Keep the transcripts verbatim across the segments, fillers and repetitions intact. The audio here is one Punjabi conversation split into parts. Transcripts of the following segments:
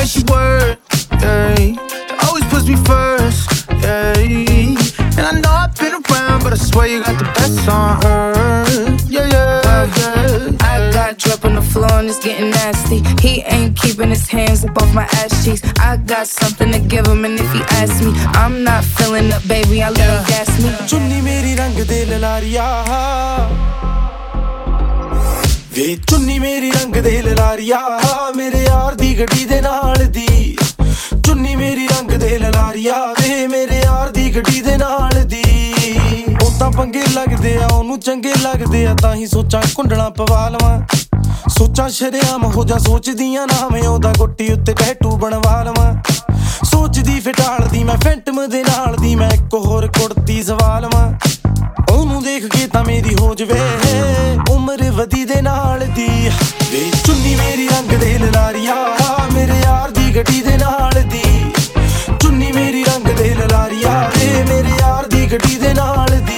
she work, yeah. She always puts me first, yeah. And I know I've been around, but I swear you got the best on earth, yeah, yeah, yeah. I got drip on the floor and it's getting nasty. He ain't keeping his hands up off my ass cheeks. I got something to give him, and if he asks me, I'm not feeling up, baby, I let him gas me. चुन्नी मेरी रंग दे ललारिया वे चुन्नी मेरी रंग दे ललारिया मेरे यार दी गड्डी दे नाल दी चुन्नी मेरी रंग दे ललारिया वे मेरे यार दी गड्डी दे नाल दी ਉਹ ਤਾਂ ਪੰਗੇ ਲੱਗਦੇ ਆ ਉਹਨੂੰ ਚੰਗੇ ਲੱਗਦੇ ਆ ਤਾਂ ਹੀ ਸੋਚਾਂ ਕੁੰਡਲਾਂ ਪਵਾ ਲਵਾਂ ਸੋਚਾਂ ਸ਼ਰਿਆਮ ਹੋ ਜਾ ਸੋਚਦੀਆਂ ਨਾ ਮੈਂ ਉਹਦਾ ਗੁੱਟੀ ਉੱਤੇ ਟੈਟੂ ਬਣਵਾ ਲਵਾਂ ਸੋਚਦੀ ਫਟਾਲਦੀ ਮੈਂ ਫੈਂਟਮ ਦੇ ਨਾਲ ਦੀ ਮੈਂ ਇੱਕ ਹੋਰ ਕੁੜਤੀ ਸਵਾ ਲਵਾਂ ਉਹਨੂੰ ਦੇਖ ਕੇ ਤਾਂ ਮੇਰੀ ਹੋ ਜਵੇ ਉਮਰ ਵਧੀ ਦੇ ਨਾਲ ਦੀ ਵੇ ਚੁੰਨੀ ਮੇਰੀ ਰੰਗ ਦੇ ਲਲਾਰੀਆ ਮੇਰੇ ਯਾਰ ਦੀ ਗੱਡੀ ਦੇ ਨਾਲ ਦੀ ਚੁੰਨੀ ਮੇਰੀ ਰੰਗ ਦੇ ਲਲਾਰੀਆ ਵੇ ਮੇਰੇ ਯਾਰ ਦੀ ਗੱਡੀ ਦੇ ਨਾਲ ਦੀ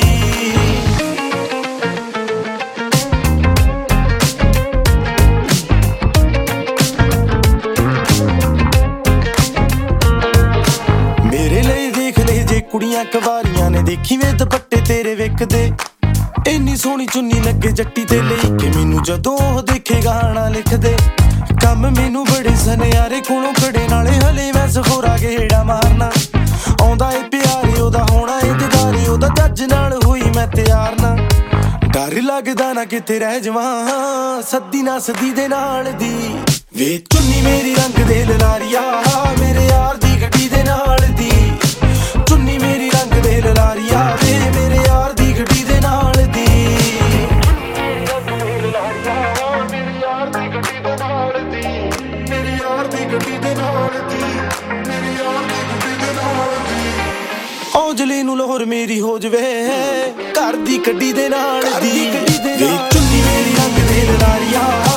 ਮੇਰੇ ਲਈ ਦੇਖ ਲੈ ਜੇ ਕੁੜੀਆਂ ਕਵਾਰੀਆਂ ਨੇ ਦੇਖੀ ਵੇ ਦੁਪੱਟੇ ਤੇਰੇ ਵੇਖਦੇ ਇੰਨੀ ਸੋਹਣੀ ਚੁੰਨੀ ਲੱਗੇ ਜੱਟੀ ਤੇ ਲਈ ਕਿ ਮੈਨੂੰ ਜਦੋਂ ਉਹ ਦੇਖੇ ਗਾਣਾ ਲਿਖਦੇ ਕੰਮ ਮੈਨੂੰ ਬੜੇ ਸਨਿਆਰੇ ਕੋਲੋਂ ਖੜੇ ਨਾਲੇ ਹਲੇ ਮੈਂ ਸਫੋਰਾ ਗੇੜਾ ਮਾਰਨਾ ਆਉਂਦਾ ਏ ਪਿਆਰੇ ਉਹਦਾ ਹੋਣਾ ਏ ਦਿਦਾਰੇ ਉਹਦਾ ਜੱਜ ਨਾਲ ਹੋਈ ਮੈਂ ਤਿਆਰ ਨਾ ਡਰ ਲੱਗਦਾ ਨਾ ਕਿਤੇ ਰਹਿ ਜਾਵਾਂ ਸੱਦੀ ਨਾ ਸੱਦੀ ਦੇ ਨਾਲ ਦੀ ਵੇ ਚੁੰਨੀ ਮੇਰੀ ਰੰਗ ਦੇ ਲਲਾਰੀਆ ਮੇਰੇ ਯਾਰ ਦੀ ਗੱਡੀ ਦੇ ਨਾਲ ਦੀ ਚੁੰਨੀ ਮੇਰੀ ਰੰਗ ਦੇ ਲਲਾਰੀਆ ਵੇ ਮੇਰੇ ਯਾਰ ਦੀ ਗੱਡੀ ਦੇ ਨਾਲ ਦੀ ਮੇਰੇ ਯਾਰ ਦੀ ਗੱਡੀ ਦੇ ਨਾਲ ਦੀ ਮੇਰੇ ਯਾਰ ਦੀ ਗੱਡੀ ਦੇ ਨਾਲ ਦੀ ਮੇਰੇ ਯਾਰ ਦੀ ਗੱਡੀ ਦੇ ਨਾਲ ਦੀ ਔਜਲੇ ਨੂੰ ਲੋਹਰ ਮੇਰੀ ਹੋ ਜਵੇ ਘਰ ਦੀ ਗੱਡੀ ਦੇ ਨਾਲ ਦੀ ਵੇ ਚੁੰਨੀ ਮੇਰੀ ਰੰਗ ਦੇ ਲਲਾਰੀਆ